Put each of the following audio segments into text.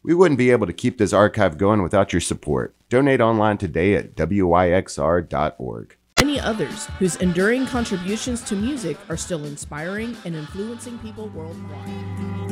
We wouldn't be able to keep this archive going without your support. Donate online today at wyxr.org. Many others whose enduring contributions to music are still inspiring and influencing people worldwide.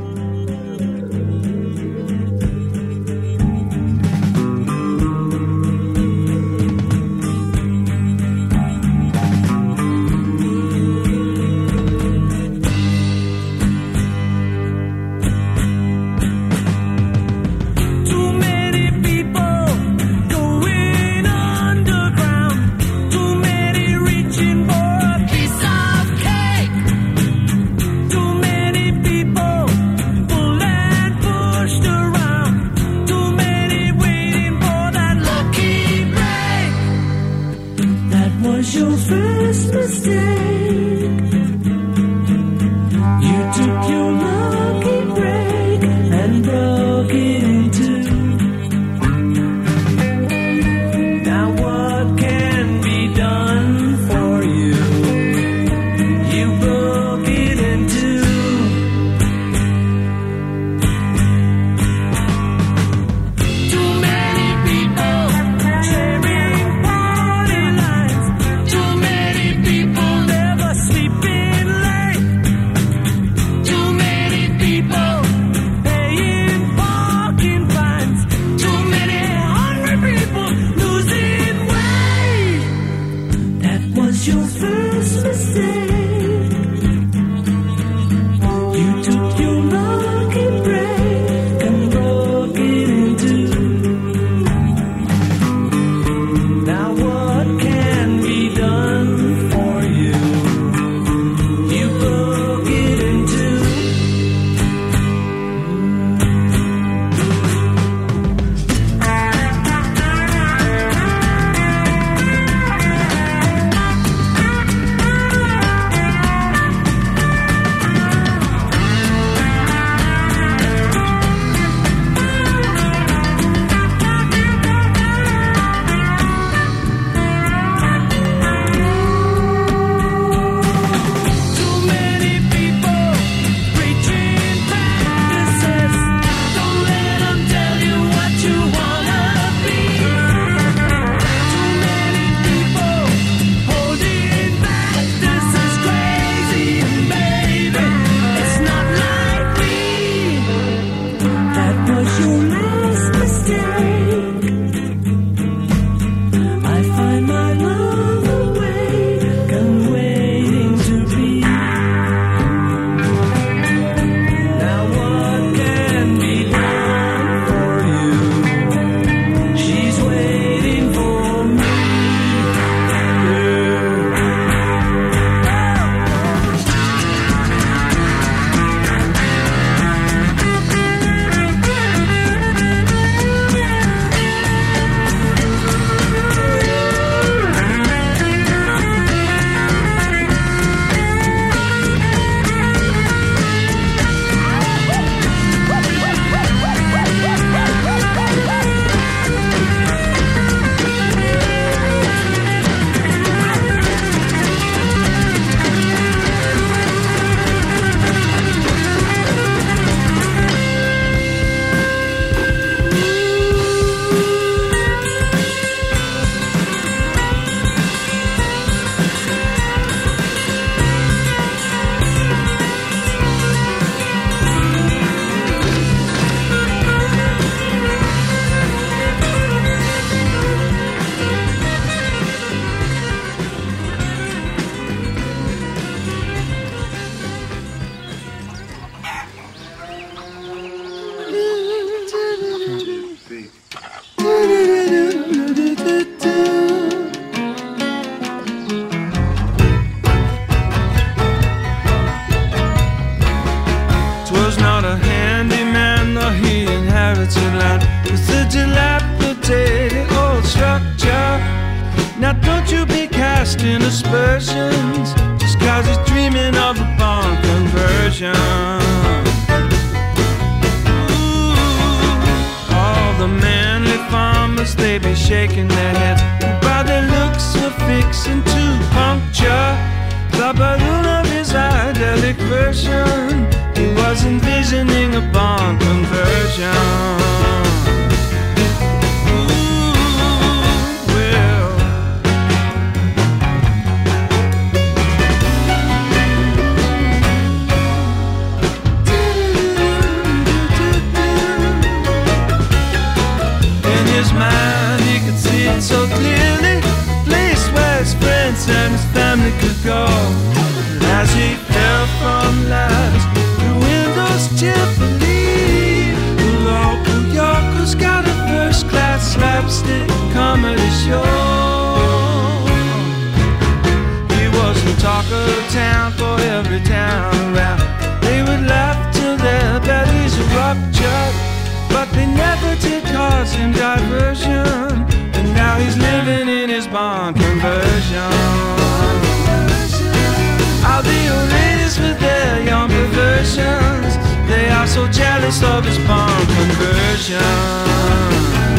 casting aspersions just cause he's dreaming of a barn conversion. Ooh, all the manly farmers, they be shaking their heads, and by their looks were fixing to puncture the balloon of his idyllic version. He was envisioning a barn conversion. and his family could go. And as he fell from ladders, the windows Tiffany, the local Yorker's got a first-class slapstick comedy show. He was the talk of town for every town around. They would laugh till their bellies ruptured, but they never did cause him diversion. And now he's living in his barn conversion. All the old ladies with their young perversions, they are so jealous of his barn conversion.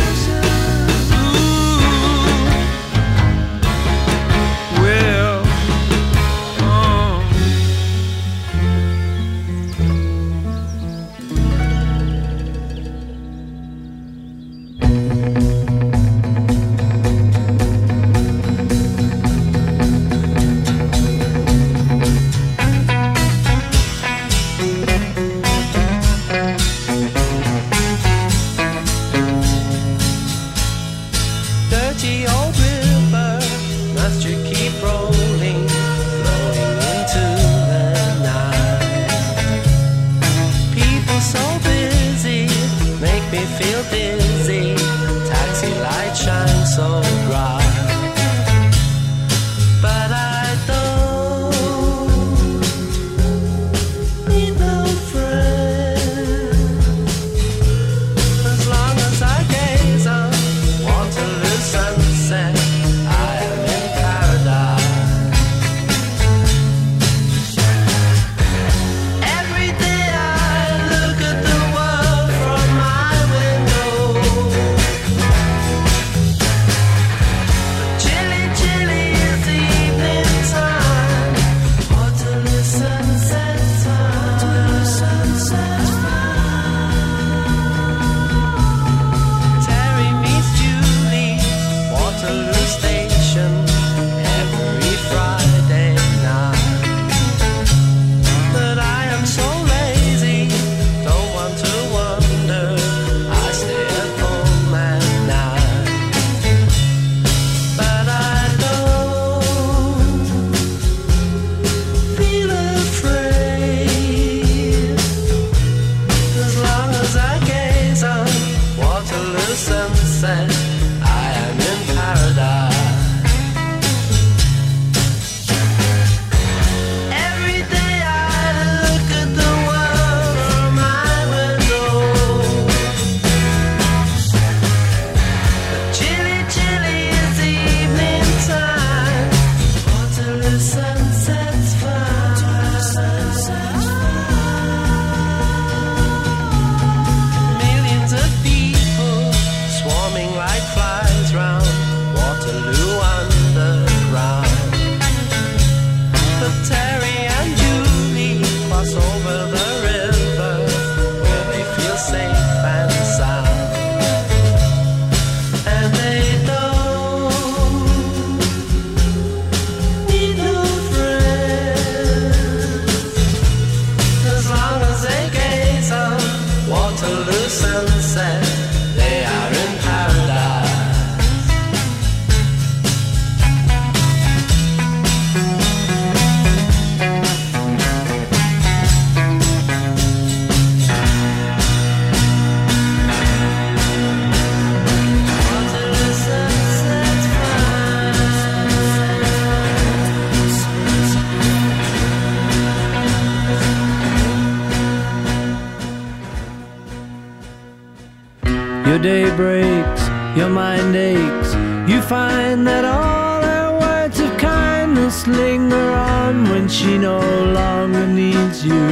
Your day breaks, your mind aches. You find that all her words of kindness linger on when she no longer needs you.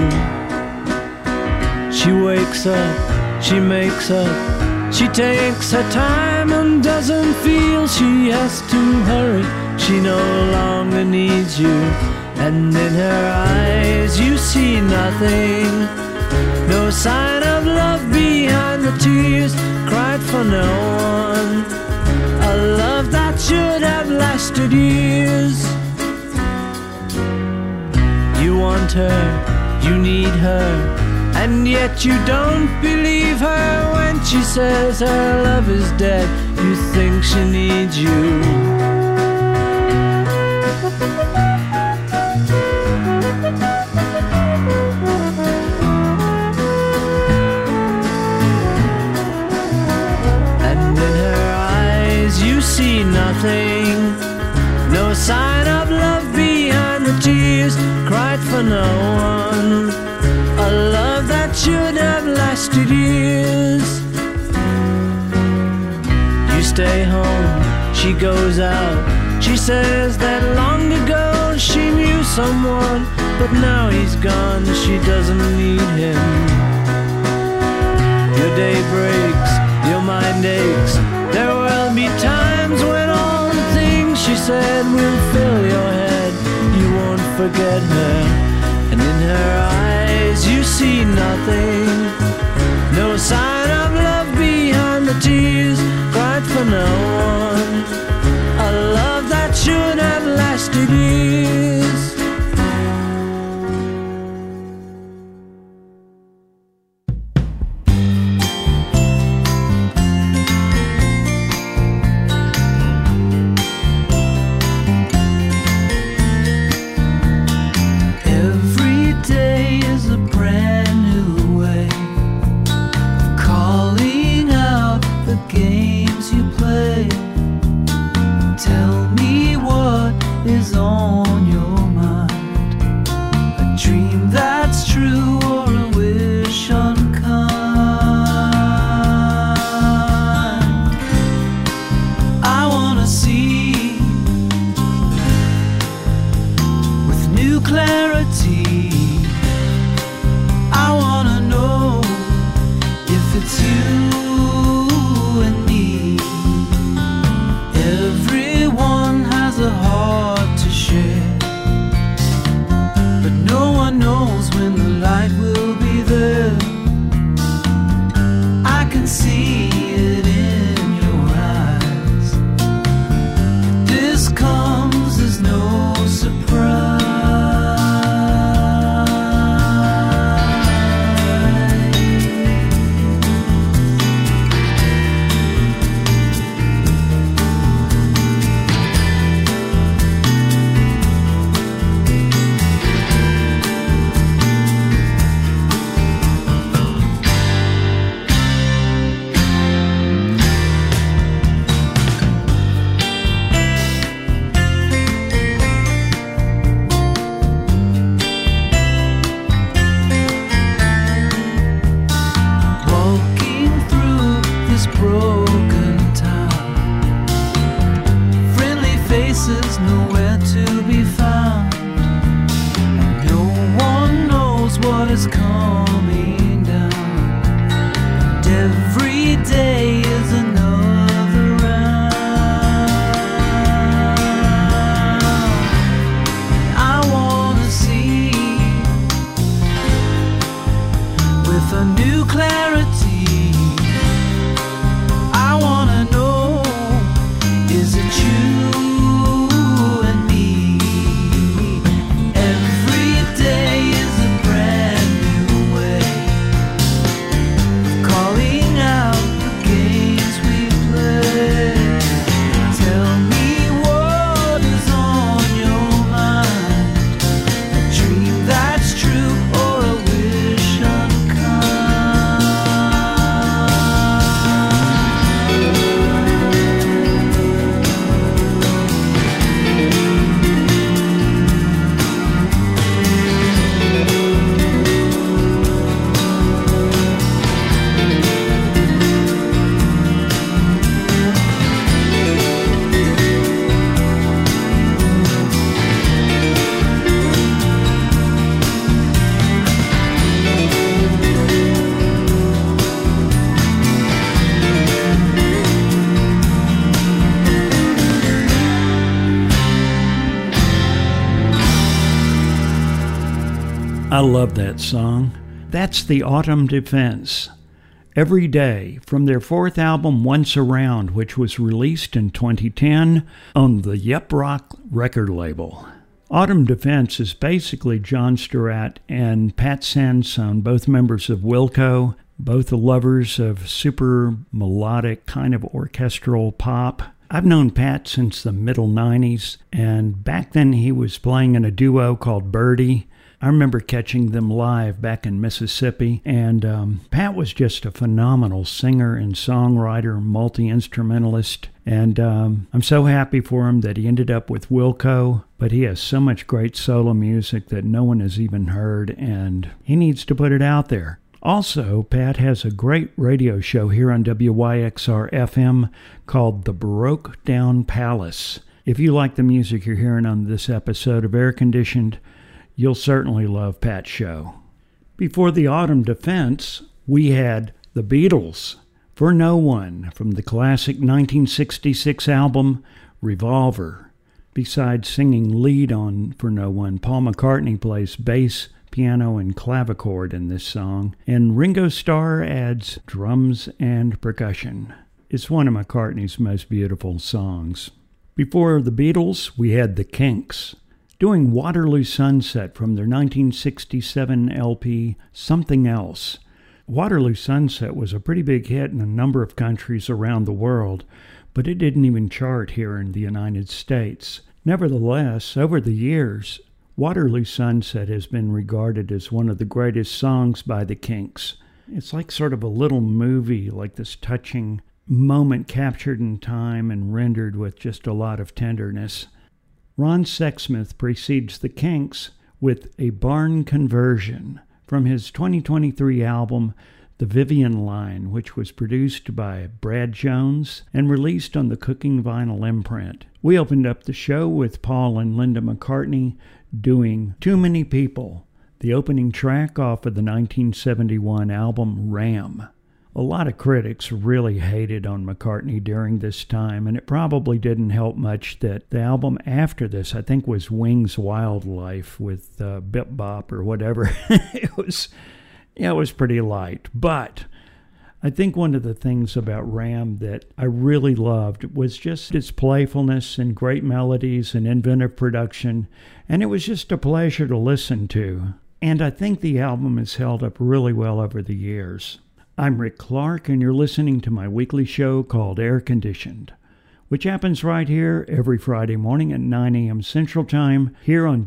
She wakes up, she makes up, she takes her time and doesn't feel she has to hurry. She no longer needs you, and in her eyes you see nothing. No sign of love behind the tears cried for no one. A love that should have lasted years. You want her, you need her, and yet you don't believe her when she says her love is dead. You think she needs you. nothing. No sign of love behind the tears, cried for no one. A love that should have lasted years. You stay home, she goes out. She says that long ago she knew someone, but now he's gone, she doesn't need him. Your day breaks, your mind aches. There will be times when all the things she said will fill your head. You won't forget her, and in her eyes you see nothing. No sign of love behind the tears, cried for no one. A love that should have lasted years. Every day is a brand new way of calling out the games you play. Tell me what is on your mind, a dream that's true or a wish unkind. I wanna see with new clarity. I wanna know if it's you and me. Everyone has a heart to share, but no one knows when the light will be there. I can see it in your eyes. This comes as no surprise. Walking through this broken town, friendly faces nowhere to be found. No one knows what is coming down, and every day is another round. I wanna see with a new clarity. I wanna know, is it you and me? Every day is a brand new way of calling out the games we play. Tell me what is on your mind, a dream that's true or a wish unkind. I love that song. That's the Autumn Defense. Every Day, from their fourth album, Once Around, which was released in 2010 on the Yep Rock record label. Autumn Defense is basically John Sturratt and Pat Sansone, both members of Wilco, both lovers of super melodic kind of orchestral pop. I've known Pat since the middle 90s, and back then he was playing in a duo called Birdie. I remember catching them live back in Mississippi, and Pat was just a phenomenal singer and songwriter, multi-instrumentalist, And I'm so happy for him that he ended up with Wilco, but he has so much great solo music that no one has even heard, and he needs to put it out there. Also, Pat has a great radio show here on WYXR-FM called The Broke Down Palace. If you like the music you're hearing on this episode of Air Conditioned, you'll certainly love Pat's show. Before the Autumn Defense, we had the Beatles, For No One, from the classic 1966 album Revolver. Besides singing lead on For No One, Paul McCartney plays bass, piano, and clavichord in this song, and Ringo Starr adds drums and percussion. It's one of McCartney's most beautiful songs. Before the Beatles, we had the Kinks, doing Waterloo Sunset from their 1967 LP, Something Else. Waterloo Sunset was a pretty big hit in a number of countries around the world, but it didn't even chart here in the United States. Nevertheless, over the years, Waterloo Sunset has been regarded as one of the greatest songs by the Kinks. It's like sort of a little movie, like this touching moment captured in time and rendered with just a lot of tenderness. Ron Sexsmith precedes the Kinks with A Barn Conversion from his 2023 album, The Vivian Line, which was produced by Brad Jones and released on the Cooking Vinyl imprint. We opened up the show with Paul and Linda McCartney doing Too Many People, the opening track off of the 1971 album Ram. A lot of critics really hated on McCartney during this time, and it probably didn't help much that the album after this, I think, was Wings Wildlife with Bip Bop or whatever. It was pretty light. But I think one of the things about Ram that I really loved was just its playfulness and great melodies and inventive production, and it was just a pleasure to listen to. And I think the album has held up really well over the years. I'm Rick Clark, and you're listening to my weekly show called Air Conditioned, which happens right here every Friday morning at 9 a.m. Central Time here on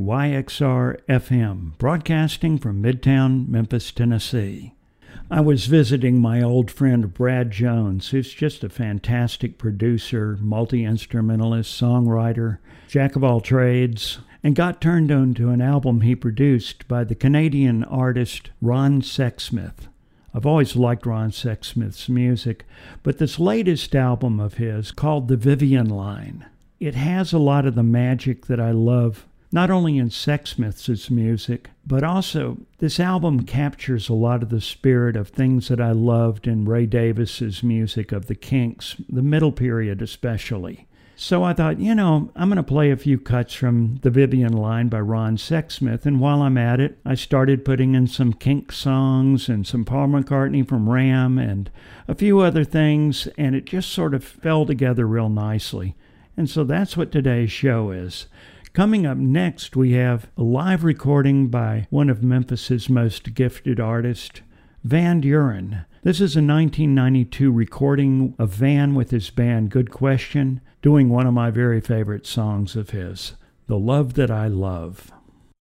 WYXR-FM, broadcasting from Midtown, Memphis, Tennessee. I was visiting my old friend Brad Jones, who's just a fantastic producer, multi-instrumentalist, songwriter, jack of all trades, and got turned on to an album he produced by the Canadian artist Ron Sexsmith. I've always liked Ron Sexsmith's music, but this latest album of his, called The Vivian Line, it has a lot of the magic that I love, not only in Sexsmith's music, but also this album captures a lot of the spirit of things that I loved in Ray Davis's music of the Kinks, the middle period especially. So I thought, I'm going to play a few cuts from The Vivian Line by Ron Sexsmith, and while I'm at it, I started putting in some Kinks songs and some Paul McCartney from Ram and a few other things, and it just sort of fell together real nicely. And so that's what today's show is. Coming up next, we have a live recording by one of Memphis's most gifted artists, Van Duren. This is a 1992 recording of Van with his band Good Question, doing one of my very favorite songs of his, The Love That I Love.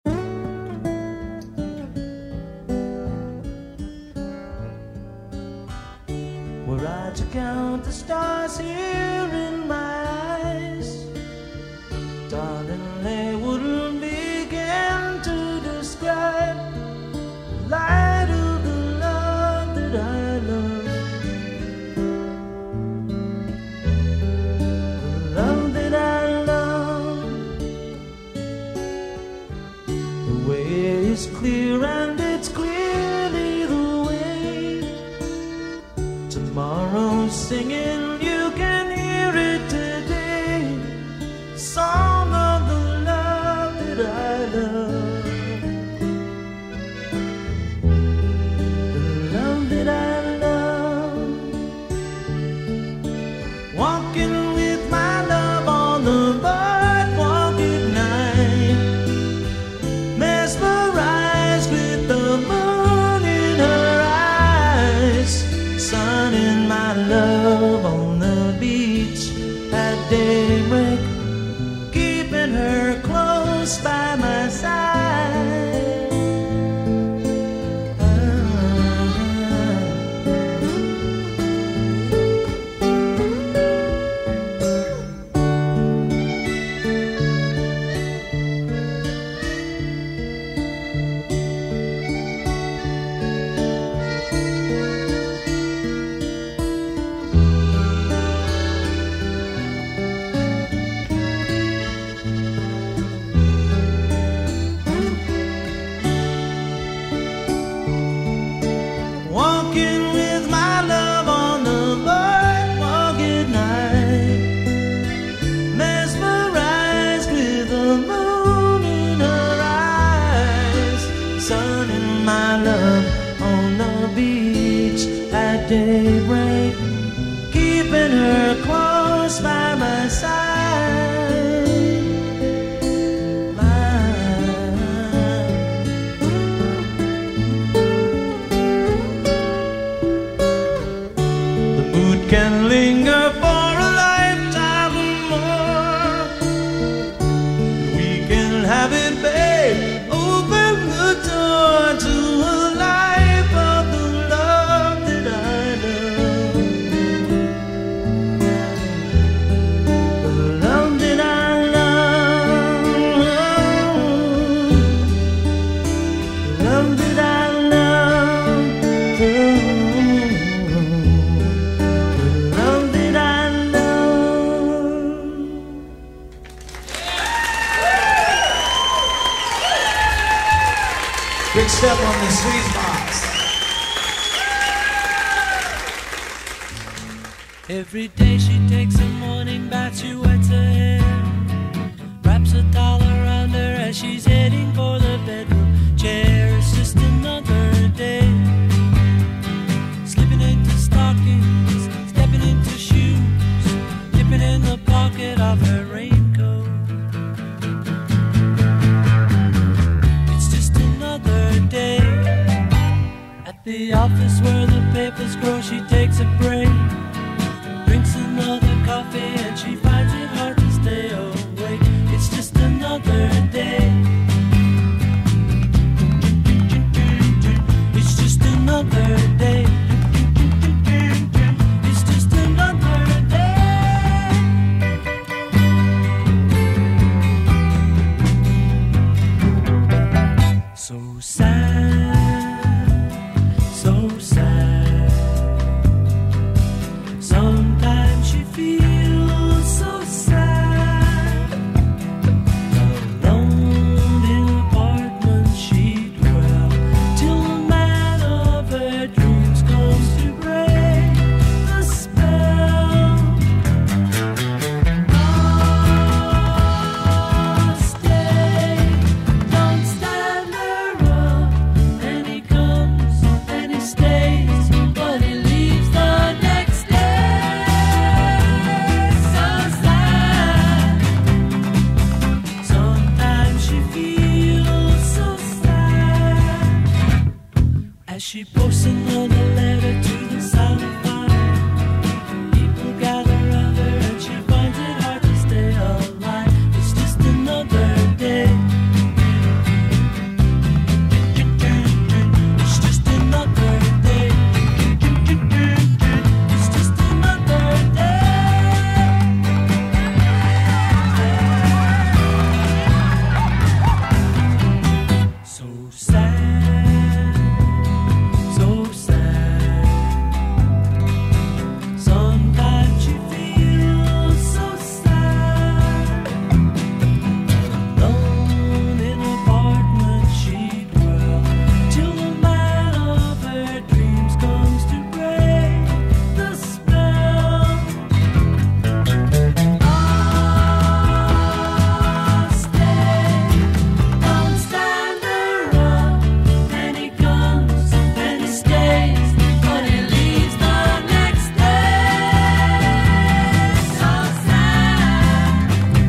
Were I to count the stars here in my eyes, darling, they wouldn't begin to describe the light of the love that I love. The love that I love. The way is clear and it's clearly the way. Tomorrow singing, you can hear it today. Song of the love that I love. The love that I love. Walking with my love on the boardwalk at night, mesmerized with the moon in her eyes, sun in my love on the beach at daybreak, keeping her close by my side. daybreak, keeping her close by my side. The mood can linger for a lifetime or more. We can have it, babe. Open the door to a life of the love that I know. The love that I love. The love that I love. The love that I love. Big step on the sweet box. Every day she takes a morning bath, she wets her hair, wraps a towel around her as she's heading for the bedroom chair. It's just another day, slipping into stockings, stepping into shoes, dipping in the pocket of her raincoat. It's just another day at the office where the papers grow. She takes a break, drinks another coffee, and she finds it hard to stay awake. It's just another day. It's just another day. It's just another day. So sad, so sad. Sometimes she feels so sad. Alone in an apartment she'd dwell till the man of her dreams comes to break the spell. Oh, stay, don't stand around. And he comes and he stays, but he leaves the next day. So sad. Sometimes she feels so sad as she posts another letter to the sound of fire. People gather around her and she finds it hard to stay alive. It's just another day. It's just another day. It's just another day. So sad, so sad. Sometimes she feels so sad. Alone in an apartment she'd dwell till the man of her dreams comes to break the spell. Oh, stay, don't stand around. And he comes and he stays, but he leaves the next day. So sad.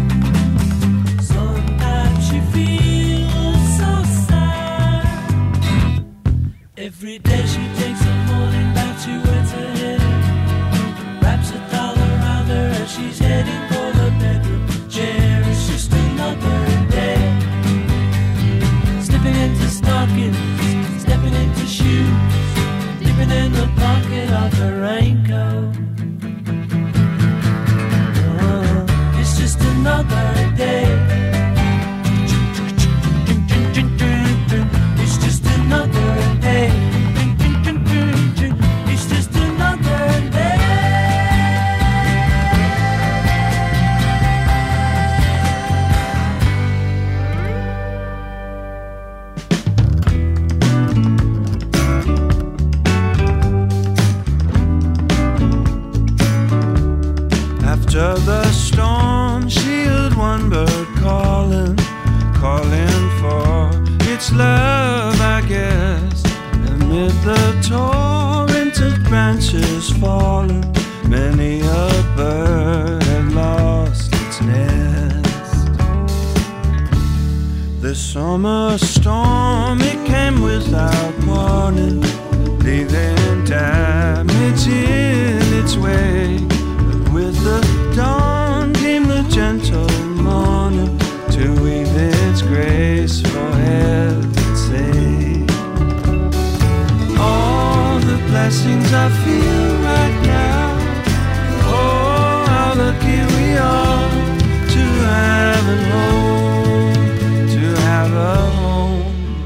Sometimes she feels so sad. Every day she takes a morning bath, she wets her hair, wraps a towel around her as she's heading for the bedroom chair. It's just another day, slipping into stockings, stepping into shoes, dipping in the pocket of her raincoat. Oh, it's just another day. It's just another day. It's just another day. After the storm, she heard one bird calling, calling for its love, I guess. Amid the torrent of branches fallen, many a bird had lost its nest. The summer storm, it came without warning, leaving damage in its way. But with the dawn came the gentle morning to weave its grace for heaven's sake. All the blessings I feel right now, oh, how lucky we are to have a home, to have a home.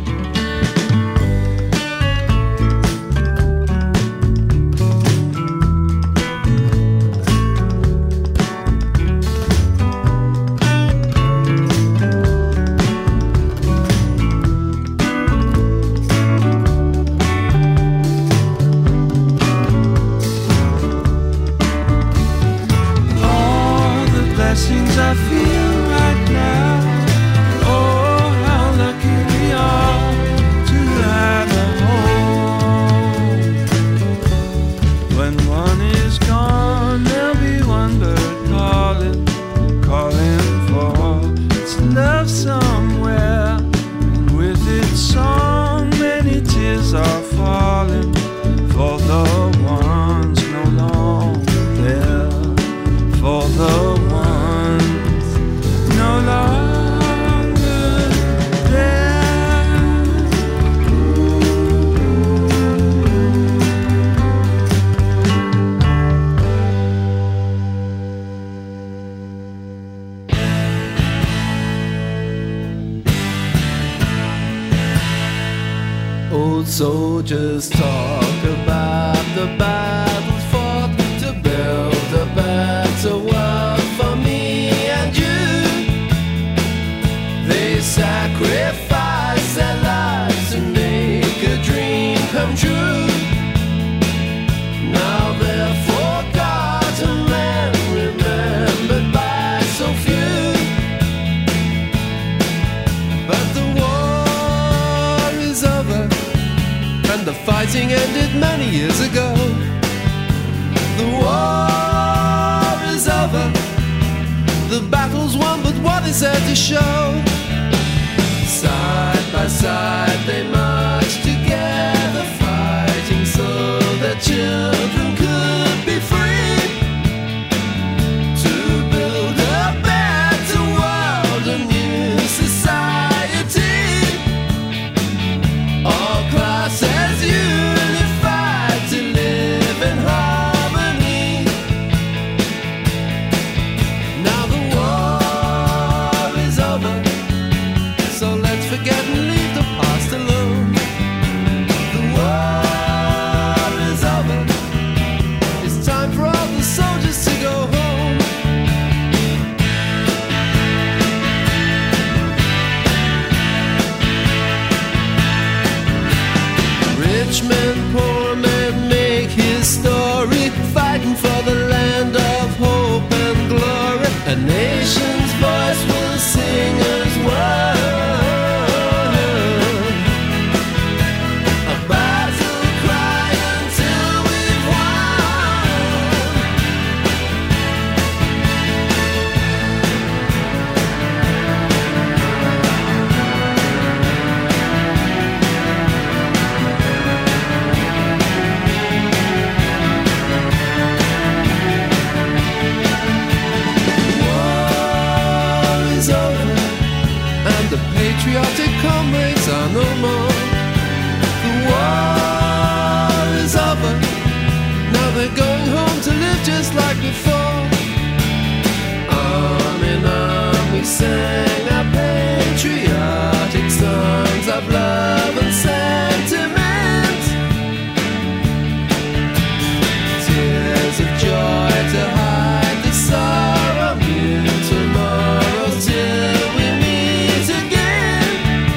Blessings I feel right now, oh, how lucky we are to have a home. When one is gone, there'll be one bird calling, calling for its love somewhere. And with its song, many tears are falling for the ones no longer there, for the ones no longer there. Old soldiers talk about the battles fought to build a better world for me and you. They sacrifice their lives to make a dream come true. Now they're forgotten and remembered by so few. But the war is over and the fighting ended many years ago. The war is over, the battle's won, but what is there to show? Side by side they march together, fighting so that children could be free, to build a better world, a new society. All classes unified to live in harmony. Now the war is over, so let's forget and leave the past alone. The war is over, it's time for all the soldiers to go home. Rich men, poor men make his story, fighting for the land of hope and glory. A nation's voice will sing as one. A battle cry until we've won. War is over, and the patriotic comrades are no more. The war is over, now they're going home to live just like before. Arm in arm we sang our patriotic songs of love and sentiment, tears of joy to hide the sorrow, new tomorrows till we meet again.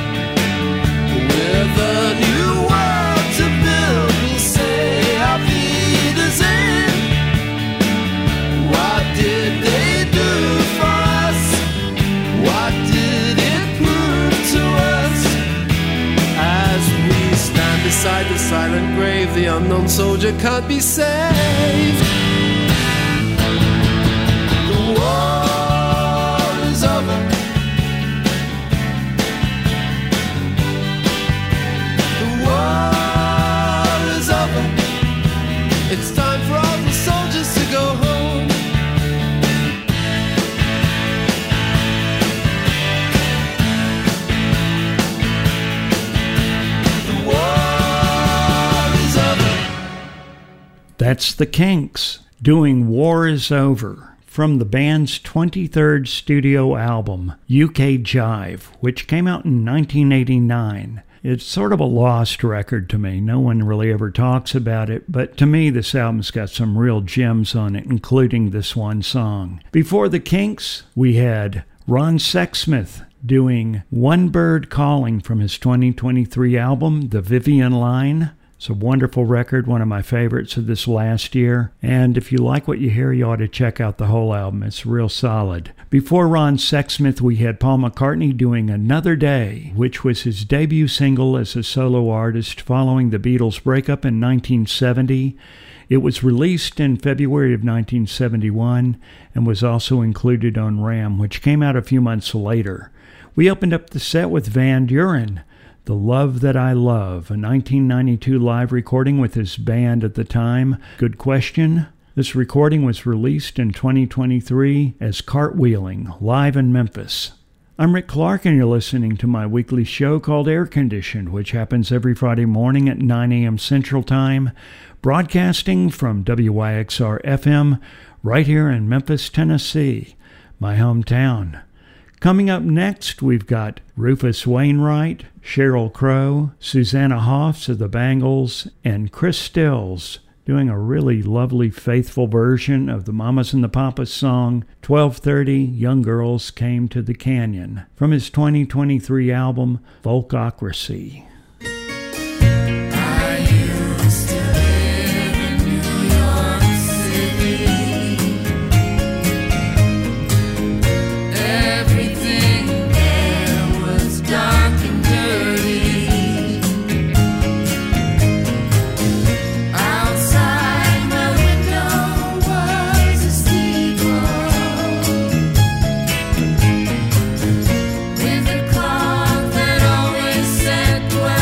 With a new world to build, we'll say our feet is in. What did they do for us? What did it prove to us? As we stand beside the silent grave, the unknown lone soldier can't be saved. The war is over. The war is over. It's time for all the soldiers to go home. The war is over. That's the Kinks doing War Is Over from the band's 23rd studio album, UK Jive, which came out in 1989. It's sort of a lost record to me. No one really ever talks about it, but to me this album's got some real gems on it, including this one song. Before the Kinks, we had Ron Sexsmith doing One Bird Calling from his 2023 album, The Vivian Line. It's a wonderful record, one of my favorites of this last year. And if you like what you hear, you ought to check out the whole album. It's real solid. Before Ron Sexsmith, we had Paul McCartney doing Another Day, which was his debut single as a solo artist following the Beatles' breakup in 1970. It was released in February of 1971 and was also included on Ram, which came out a few months later. We opened up the set with Van Buren, The Love That I Love, a 1992 live recording with his band at the time, Good Question. This recording was released in 2023 as Cartwheeling, live in Memphis. I'm Rick Clark, and you're listening to my weekly show called Air Conditioned, which happens every Friday morning at 9 a.m. Central Time, broadcasting from WYXR-FM right here in Memphis, Tennessee, my hometown. Coming up next, we've got Rufus Wainwright, Sheryl Crow, Susanna Hoffs of the Bangles, and Chris Stills doing a really lovely, faithful version of the Mamas and the Papas song, 12:30 Young Girls Came to the Canyon, from his 2023 album, Folkocracy. With a clock that always said 12.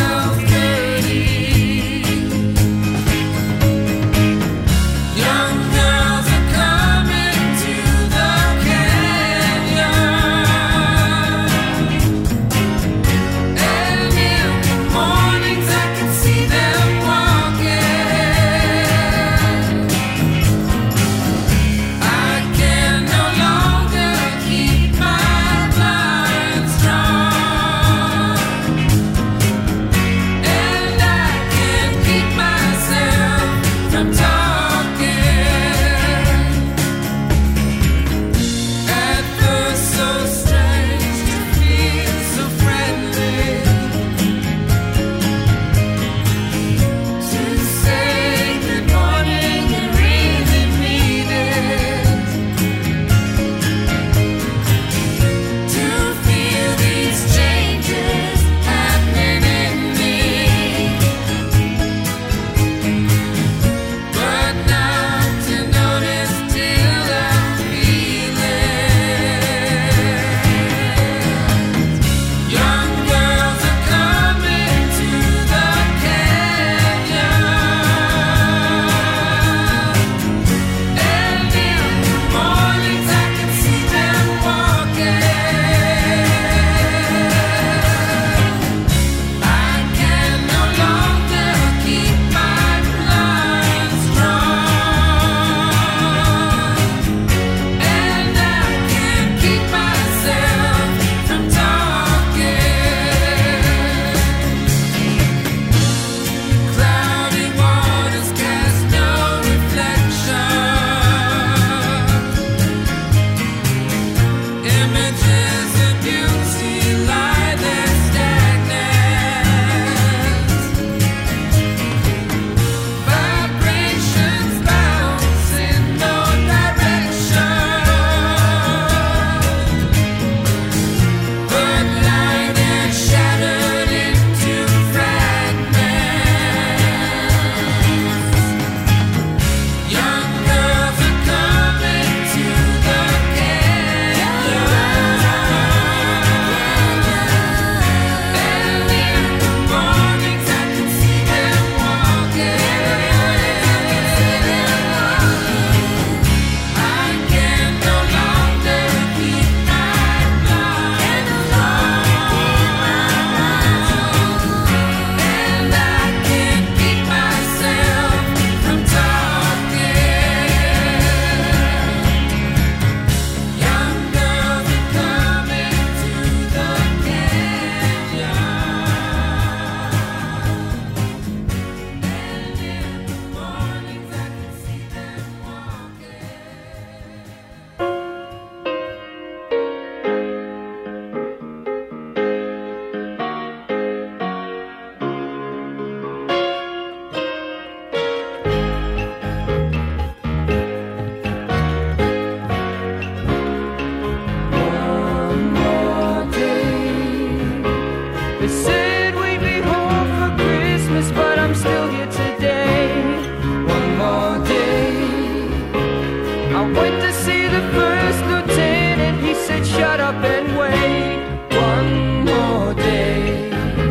went to see the first lieutenant. He said, shut up and wait one more day.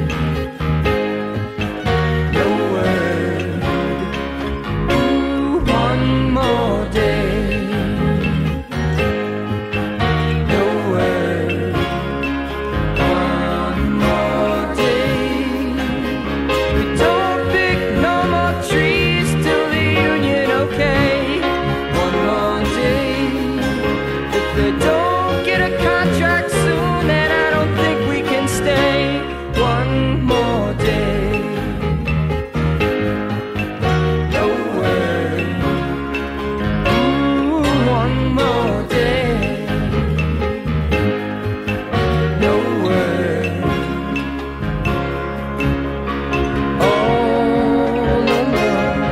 No word. Ooh, one more day. No word. One more day. We don't pick no more trees till the union, okay? One more day. If they don't get a contract soon, then I don't think we can stay. One more day. No word. Ooh, one more day. No word. All alone.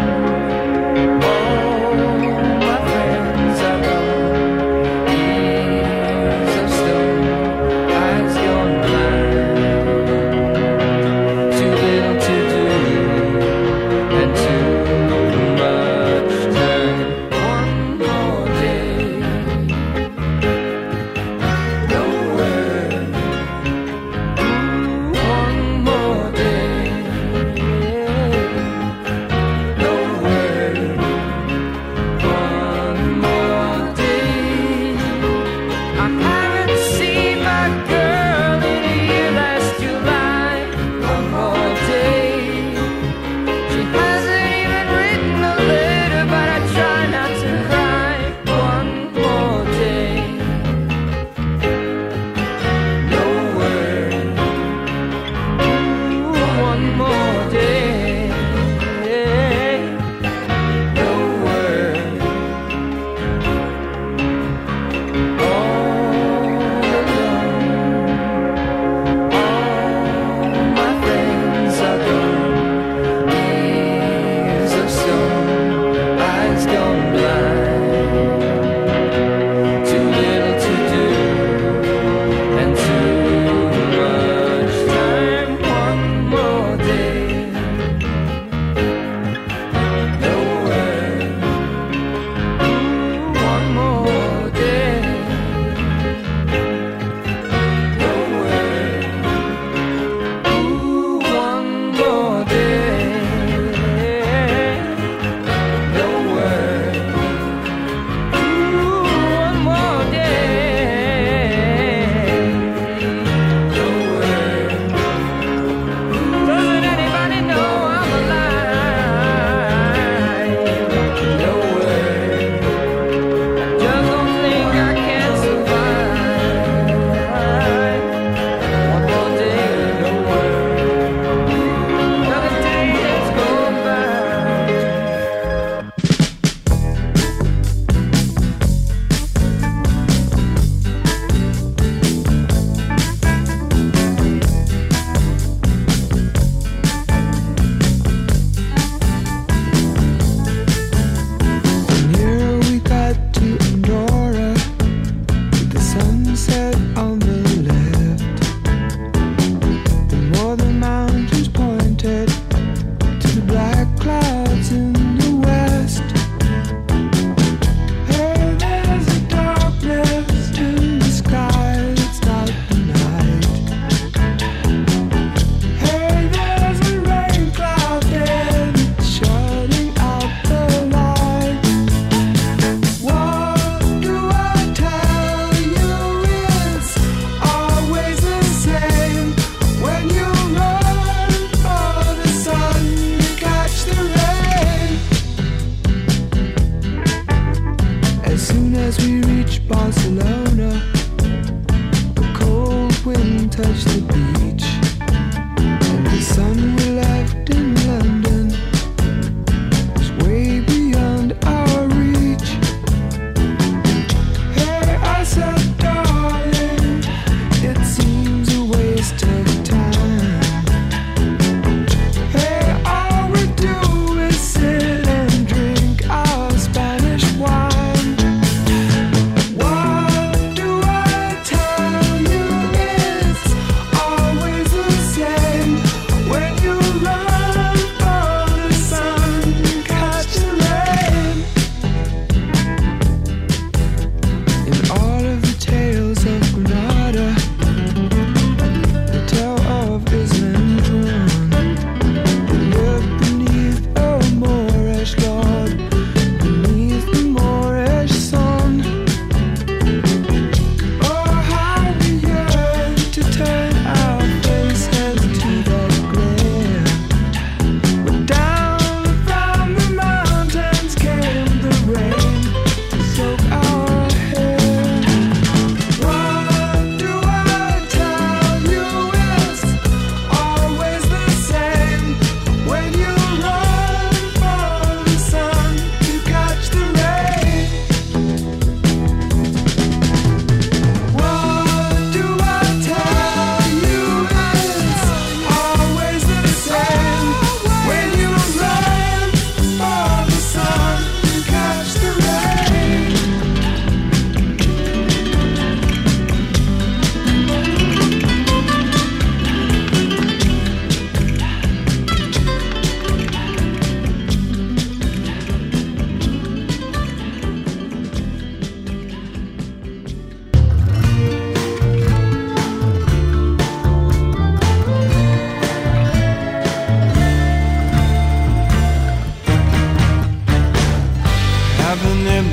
All my friends are gone. Ears of stone, eyes gone blind. Too little to do and too much time. One more day. No word. Ooh, one more day. No word. One more day. I haven't seen my girl in a year last July. One more day. She hasn't even written a letter, but I try not to cry. One more day. No word. Ooh, one more day. No word. All alone. All my friends are gone. Ears of stone, eyes gone blind. Too little to do and too much time. One more day. No word. Ooh, one more day. No word. Ooh, one more day. No word. Ooh, one more day. No word. Doesn't anybody know I'm alive? No word. Just don't think I can survive. One more day, no word. Another day that's gone by. And here we got to Andorra, with the sunset on the left, and more the mountains pointed to the black clouds in the west. Hey, there's a darkness in the sky, it's not the night. Hey, there's a rain cloud there that's shutting out the light. What do I tell you? It's always the same when you run for the sun to catch the rain. As soon as we reach Barcelona, a cold wind touched the beach, and the sun we left in London was way beyond our reach. Hey, I said, darling, it seems a waste of time. Hey, all we do is sit and drink our Spanish wine. What do I tell you? It's all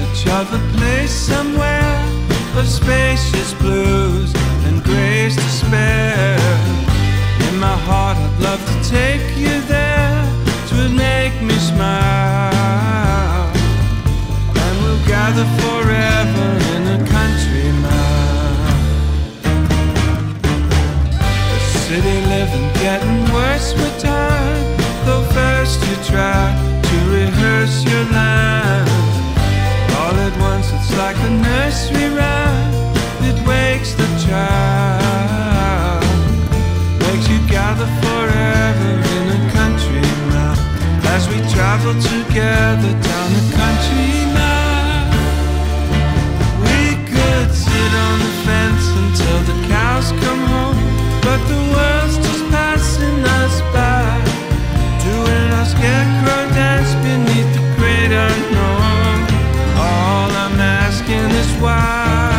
image of a place somewhere, of spacious blues and grace to spare. In my heart I'd love to take you there, 'twould make me smile. And we'll gather forever in a country mile. The city living getting worse with time, though first you try to rehearse your lines. All at once it's like a nursery rhyme, it wakes the child, makes you gather forever in a country mile. As we travel together down the country mile, we could sit on the fence until the cows come home, but the world's just passing us by, doing our scarecrow dance beneath the great unknown. All I'm asking is why.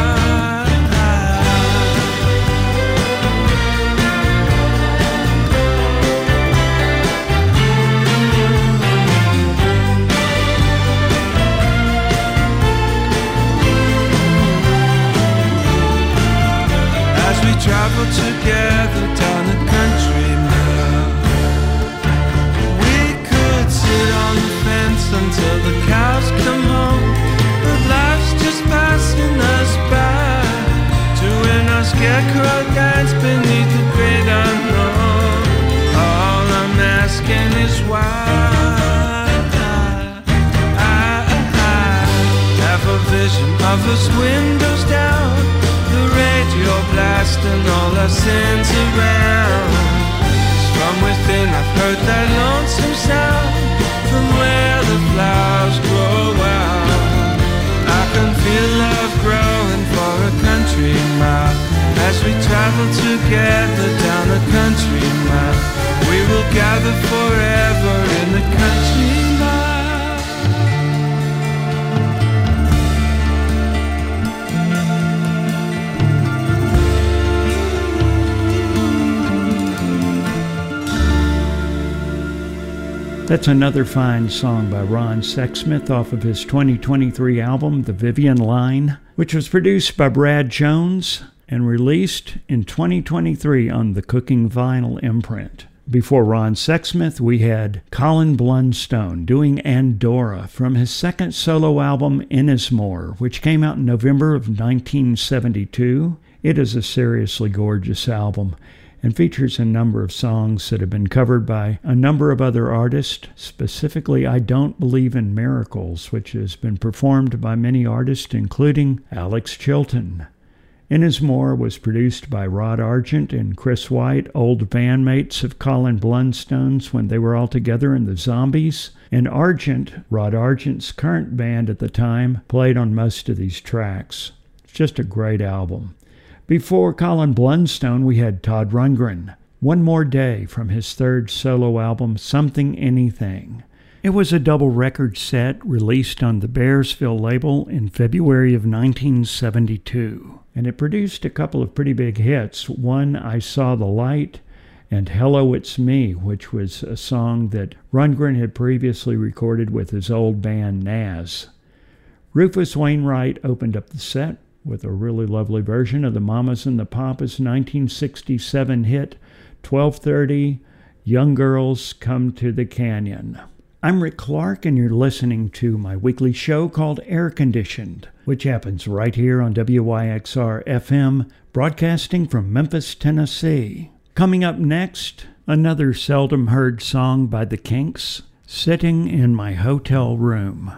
As we travel together down the country mile, we could sit on the fence until the cows come home, but life's just passing us by, doing our scarecrow dance beneath the great unknown. All I'm asking is why. I have a vision of us windows down, the radio blasting all our sins around. From within I've heard that lonesome sound, from where the flowers grow wild. I can feel love growing for a country mile. As we travel together down the country mile, we will gather forever in the country mile. That's another fine song by Ron Sexsmith off of his 2023 album, The Vivian Line, which was produced by Brad Jones and released in 2023 on the Cooking Vinyl imprint. Before Ron Sexsmith, we had Colin Blunstone doing Andorra from his second solo album, Ennismore, which came out in November of 1972. It is a seriously gorgeous album and features a number of songs that have been covered by a number of other artists, specifically I Don't Believe in Miracles, which has been performed by many artists, including Alex Chilton. Ennismore was produced by Rod Argent and Chris White, old bandmates of Colin Blunstone's when they were all together in the Zombies, and Argent, Rod Argent's current band at the time, played on most of these tracks. It's just a great album. Before Colin Blunstone, we had Todd Rundgren, One More Day from his third solo album, Something Anything. It was a double record set released on the Bearsville label in February of 1972, and it produced a couple of pretty big hits. One, I Saw the Light, and Hello, It's Me, which was a song that Rundgren had previously recorded with his old band Nazz. Rufus Wainwright opened up the set with a really lovely version of the Mamas and the Papas 1967 hit, 12:30, Young Girls Come to the Canyon. I'm Rick Clark, and you're listening to my weekly show called Air Conditioned, which happens right here on WYXR FM, broadcasting from Memphis, Tennessee. Coming up next, another seldom heard song by the Kinks, Sitting in My Hotel Room.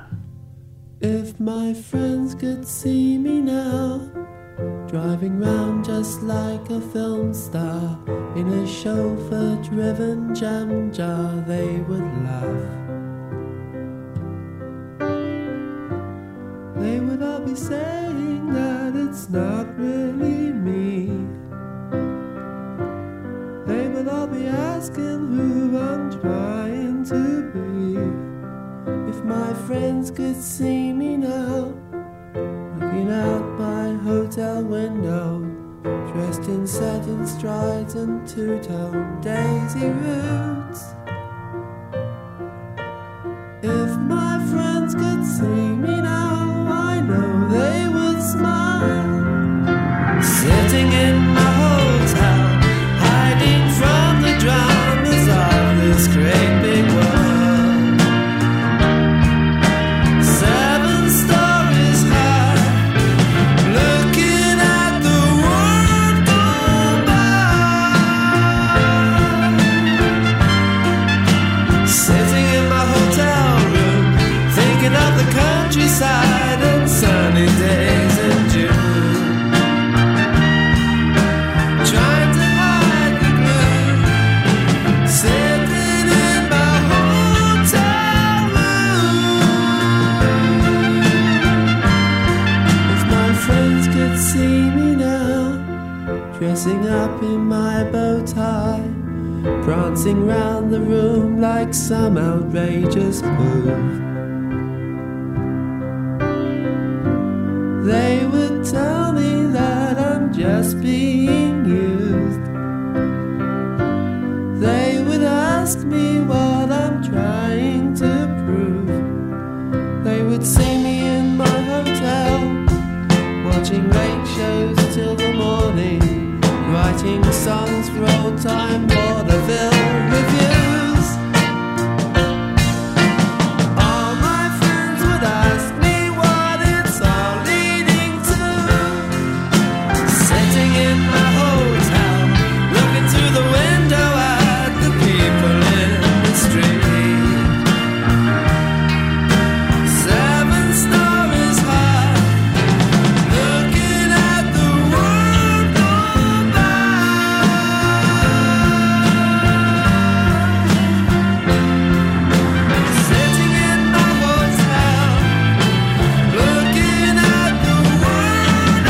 If my friends could see me now, driving round just like a film star in a chauffeur-driven jam jar, they would laugh. They would all be saying that it's not really me. They would all be asking who I'm trying to be. If my friends could see me now, looking out my hotel window, dressed in satin strides and two-tone daisy roots. If my friends could see me now, sunny days in June. Trying to hide the gloom, sitting in my hotel room. If my friends could see me now, dressing up in my bow tie, prancing round the room like some outrageous move, they would tell me that I'm just being used. They would ask me what I'm trying to prove. They would see me in my hotel, watching late shows till the morning, writing songs for old-time vaudeville reviews. All my friends would ask me what it's all leading to. Sitting in my hotel, looking through the window at the people in the street. 7 stories high, looking at the world go by. Sitting in my hotel, looking at the world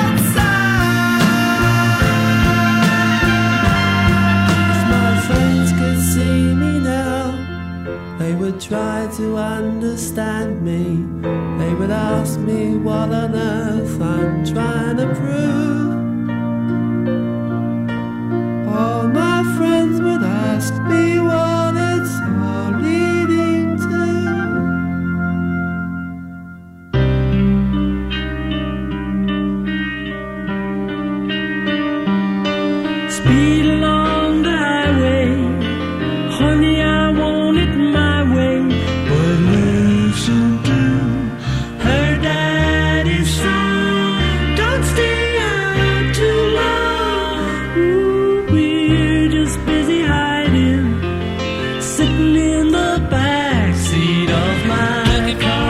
outside. If my friends could see me now, they would try to understand me. They would ask me what on earth I'm trying to prove. All my friends would ask me what it's all leading to. Speed along the highway, honey, I want it my way. But listen to her daddy's song. Don't stay out too long. Ooh, we're just busy hiding, sitting in the back seat of my car.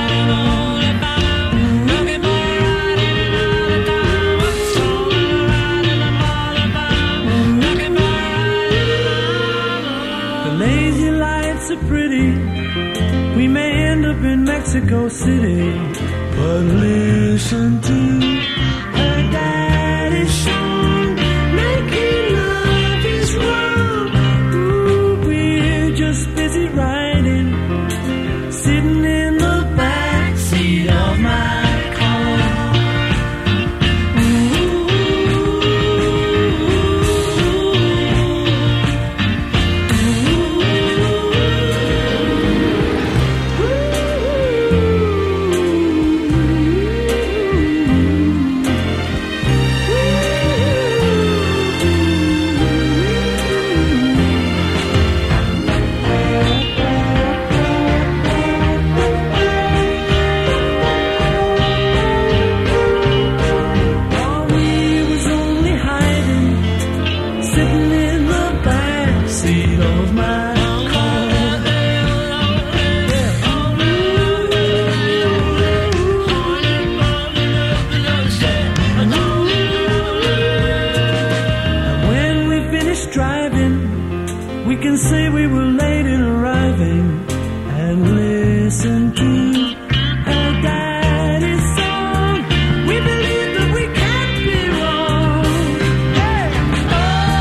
The lazy lights are pretty. We may end up in Mexico City. But listen to her daddy's song. Making love is wrong. Ooh, we're just busy riding, sitting in the back seat of my car. While we was only hiding, sitting in the back seat of my car. And when we finished driving, we can say we were late in arriving. And listen to her daddy's song. We believe that we can't be wrong. Hey! Oh,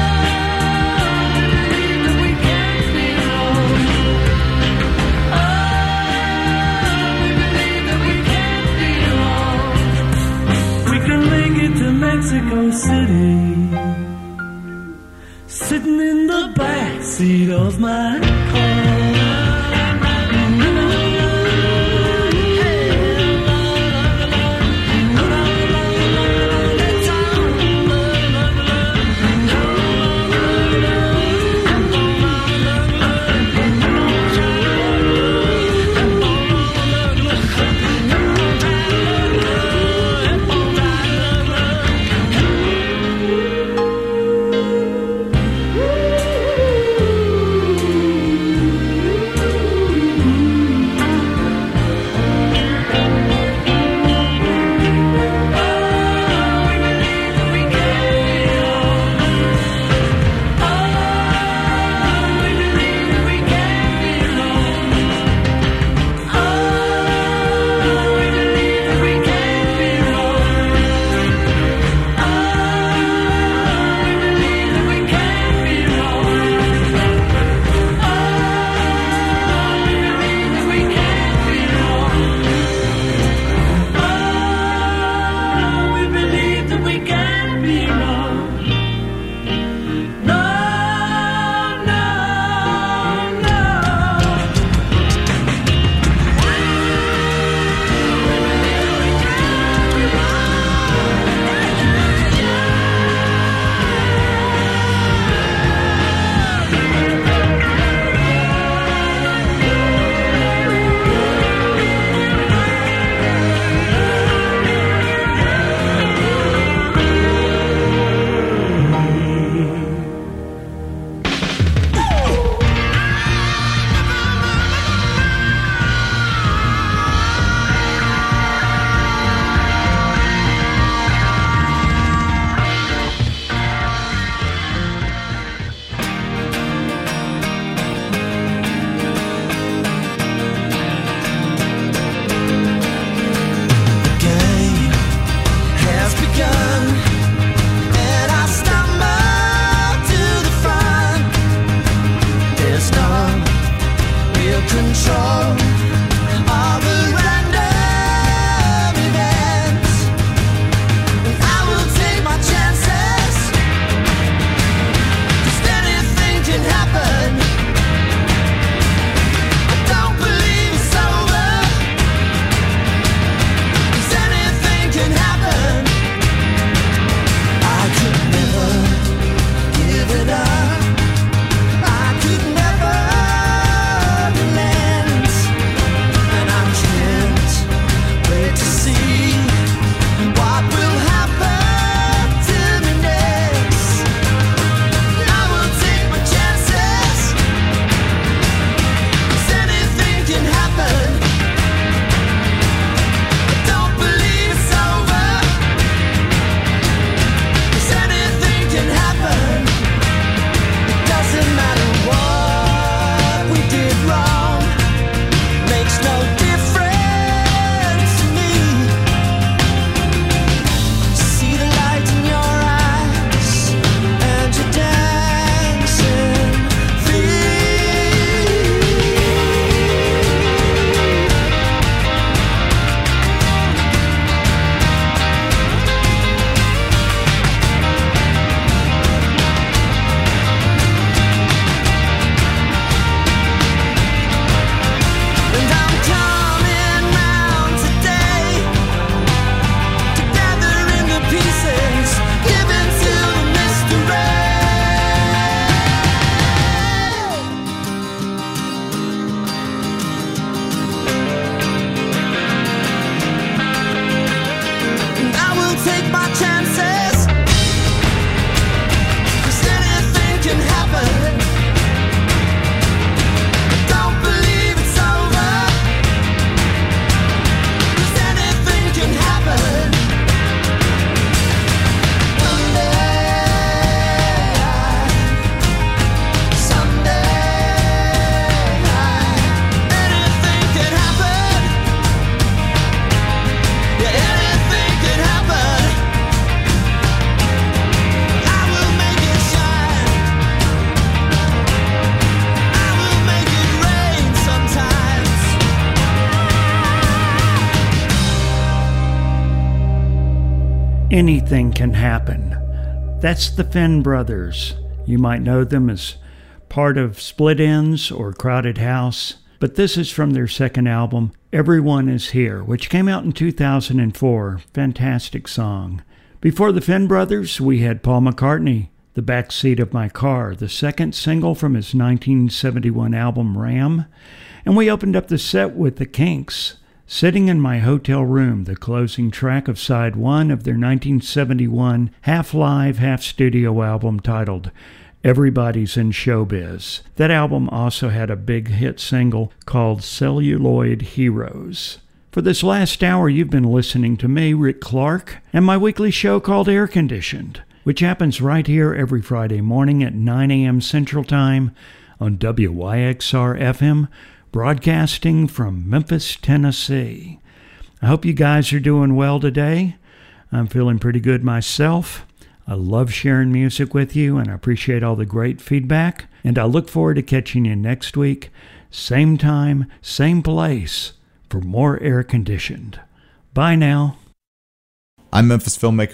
we believe that we can't be wrong. Oh, we believe that we can't be wrong. We can make it to Mexico City, sitting in the back seat of my car. anything can happen. That's the Finn Brothers. You might know them as part of Split Enz or Crowded House, but this is from their second album, Everyone Is Here, which came out in 2004. Fantastic song. Before the Finn Brothers, we had Paul McCartney, The Backseat of My Car, the second single from his 1971 album Ram. And we opened up the set with the Kinks, Sitting in My Hotel Room, the closing track of side one of their 1971 half-live, half-studio album titled Everybody's in Showbiz. That album also had a big hit single called Celluloid Heroes. For this last hour, you've been listening to me, Rick Clark, and my weekly show called Air Conditioned, which happens right here every Friday morning at 9 a.m. Central Time on WYXR-FM, broadcasting from Memphis, Tennessee. I hope you guys are doing well today. I'm feeling pretty good myself. I love sharing music with you, and I appreciate all the great feedback. And I look forward to catching you next week, same time, same place, for more Air Conditioned. Bye now. I'm Memphis filmmaker